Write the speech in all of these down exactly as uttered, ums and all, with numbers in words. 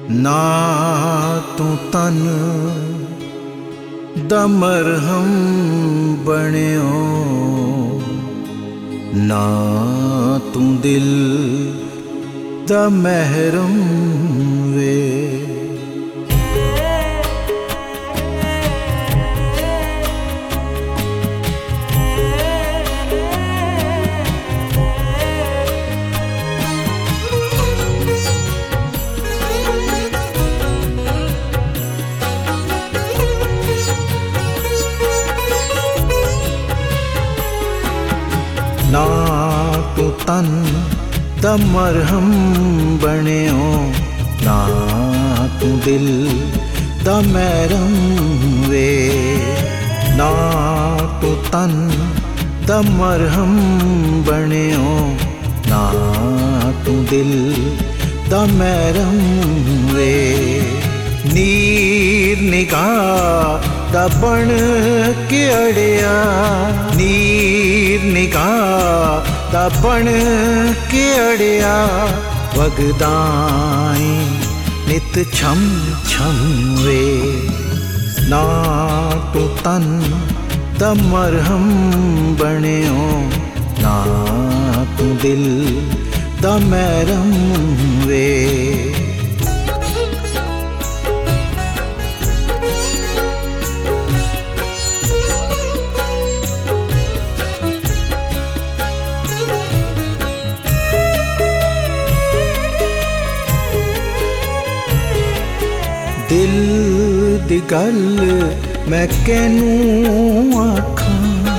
ना तू तन दा मरहम बनियो, ना तू दिल दा महरम वे। ना तू तन दा मरहम बनियो, ना तू दिल दा महरम वे। ना तू तन दा मरहम बनियो, ना तू दिल दा महरम वे। नीर निगाह दा बन के अड़िया, नीर निगाह दा बन के अड़िया, वगदाई नित छम छम वे। ना तू तन दा मरहम बनियो, ना तू दिल दा महरम वे। दिल दी गल मैं कैनू आखां,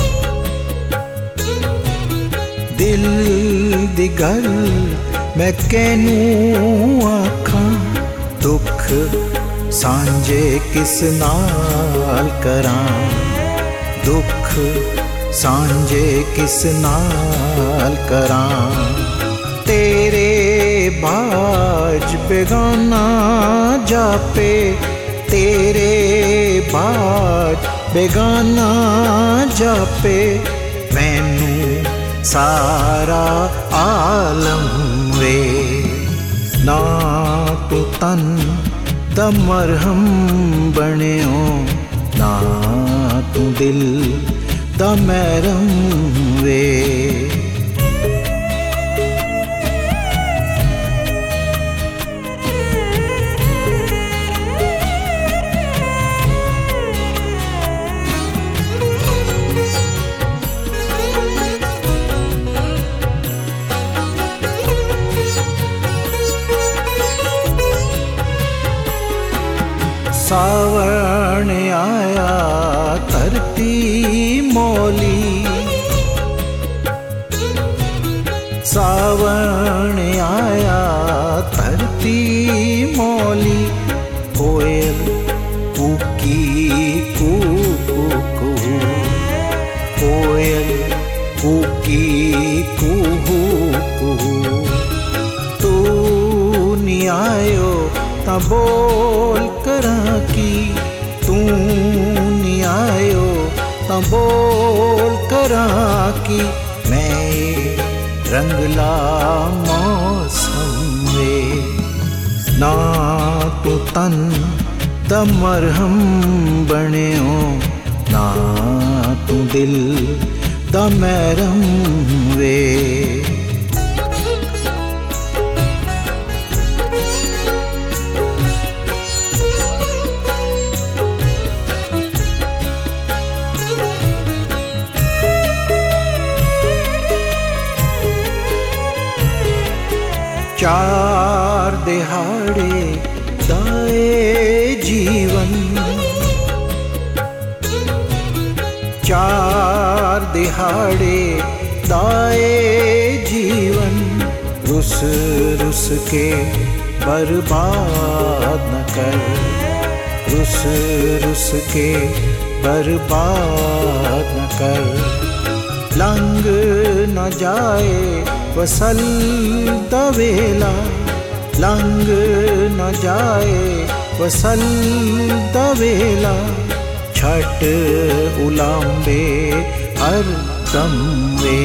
दिल दी गल मैं कैनू आखां, दुख सांझे किस नाल करां, दुख सांझे किस नाल करां। तेरे बाज बेगाना जापे, तेरे बाज बेगाना जापे, मैनू सारा आलम वे। ना तू तन दा मरहम बनियो, ना तू दिल दा महरम वे। सावण आया धरती मौली, सावण आया धरती मौली, कोयल कूकी कू कू कू, कोयल कूकी कूहू कूहू। तू नी आयो ता बोल करां की, तू नी आयो ता बोल करां की, मैं रंगला मौसम वे। ना तू तन दा मरहम बनियो, ना तू दिल दा महरम वे। चार दिहाड़े दाए जीवन, चार दिहाड़े दाए जीवन, रुस रुस के बर्बाद न कर, रुस रुस के बर्बाद न कर। लंघ न जाए वसल दवेला, लंघ न जाए वसल दवेला, छट उलांबे हर दम वे।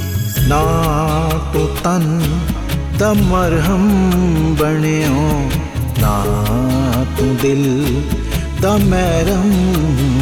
ना तू तन दा मरहम बनियो, ना तू दिल दा महरम